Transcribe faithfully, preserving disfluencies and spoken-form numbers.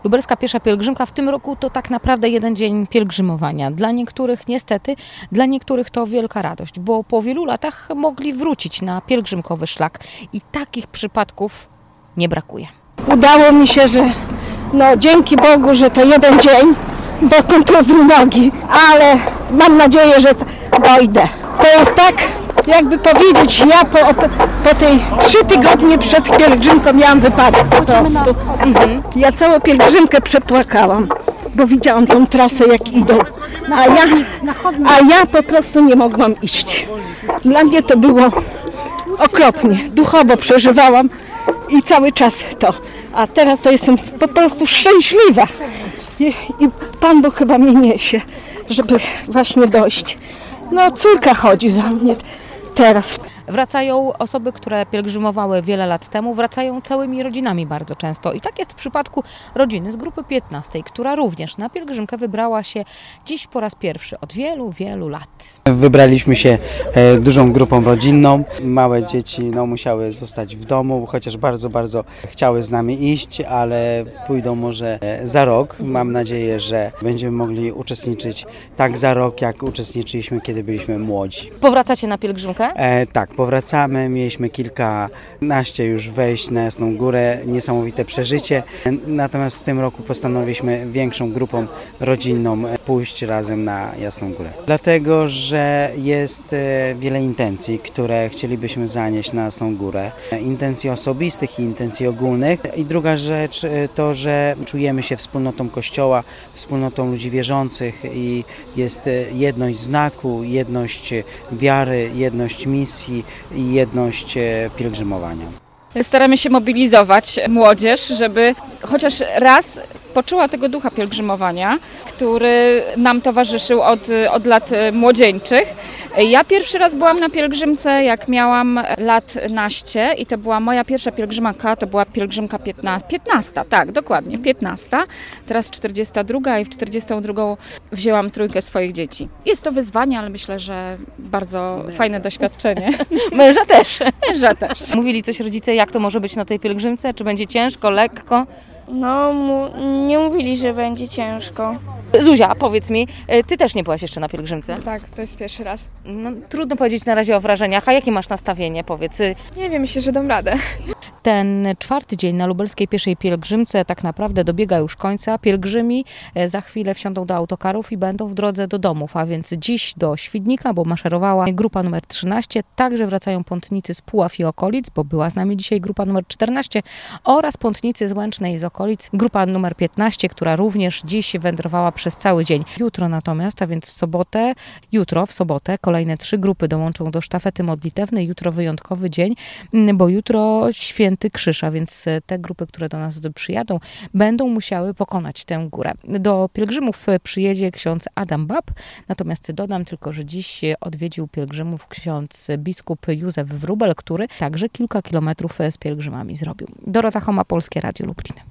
Lubelska Piesza Pielgrzymka w tym roku to tak naprawdę jeden dzień pielgrzymowania. Dla niektórych niestety, dla niektórych to wielka radość, bo po wielu latach mogli wrócić na pielgrzymkowy szlak i takich przypadków nie brakuje. Udało mi się, że no dzięki Bogu, że to jeden dzień, bo kontuzji nogi, ale mam nadzieję, że dojdę. To jest tak, jakby powiedzieć, ja po, po tej trzy tygodnie przed pielgrzymką miałam wypadek po prostu. Mhm. Ja całą pielgrzymkę przepłakałam, bo widziałam tą trasę, jak idą, a ja, a ja po prostu nie mogłam iść. Dla mnie to było okropnie, duchowo przeżywałam i cały czas to. A teraz to jestem po prostu szczęśliwa i, i Pan Bóg chyba mnie niesie, żeby właśnie dojść. No córka chodzi za mnie teraz. Wracają osoby, które pielgrzymowały wiele lat temu, wracają całymi rodzinami bardzo często. I tak jest w przypadku rodziny z grupy piętnastej, która również na pielgrzymkę wybrała się dziś po raz pierwszy od wielu, wielu lat. Wybraliśmy się e, dużą grupą rodzinną. Małe dzieci no, musiały zostać w domu, chociaż bardzo, bardzo chciały z nami iść, ale pójdą może e, za rok. Mam nadzieję, że będziemy mogli uczestniczyć tak za rok, jak uczestniczyliśmy, kiedy byliśmy młodzi. Powracacie na pielgrzymkę? E, tak, powracamy. Mieliśmy kilkanaście już wejść na Jasną Górę. Niesamowite przeżycie. Natomiast w tym roku postanowiliśmy większą grupą rodzinną pójść razem na Jasną Górę. Dlatego, że jest wiele intencji, które chcielibyśmy zanieść na Jasną Górę. Intencji osobistych i intencji ogólnych. I druga rzecz to, że czujemy się wspólnotą Kościoła, wspólnotą ludzi wierzących i jest jedność znaku, jedność wiary, jedność misji i jedność pielgrzymowania. Staramy się mobilizować młodzież, żeby chociaż raz poczuła tego ducha pielgrzymowania, który nam towarzyszył od, od lat młodzieńczych. Ja pierwszy raz byłam na pielgrzymce, jak miałam lat naście i to była moja pierwsza pielgrzymka, to była pielgrzymka piętnasta, piętnasta, tak, dokładnie, piętnasta. Teraz czterdziesta druga i w czterdziestą drugą wzięłam trójkę swoich dzieci. Jest to wyzwanie, ale myślę, że bardzo fajne doświadczenie. Męża też. Męża też. Mówili coś rodzice, jak to może być na tej pielgrzymce? Czy będzie ciężko, lekko? No, mu, nie mówili, że będzie ciężko. Zuzia, powiedz mi, ty też nie byłaś jeszcze na pielgrzymce? Tak, to jest pierwszy raz. No, trudno powiedzieć na razie o wrażeniach, a jakie masz nastawienie, powiedz? Nie wiem, myślę, że dam radę. Ten czwarty dzień na Lubelskiej Pieszej Pielgrzymce tak naprawdę dobiega już końca. Pielgrzymi za chwilę wsiądą do autokarów i będą w drodze do domów, a więc dziś do Świdnika, bo maszerowała grupa numer trzynaście. Także wracają pątnicy z Puław i okolic, bo była z nami dzisiaj grupa numer czternaście oraz pątnicy z Łęcznej i z okolic. Grupa numer piętnaście, która również dziś wędrowała przez cały dzień. Jutro natomiast, a więc w sobotę, jutro w sobotę kolejne trzy grupy dołączą do sztafety modlitewnej. Jutro wyjątkowy dzień, bo jutro święto Święty Krzyż, a więc te grupy, które do nas przyjadą, będą musiały pokonać tę górę. Do pielgrzymów przyjedzie ksiądz Adam Bab, natomiast dodam tylko, że dziś odwiedził pielgrzymów ksiądz biskup Józef Wróbel, który także kilka kilometrów z pielgrzymami zrobił. Dorota Choma, Polskie Radio Lublin.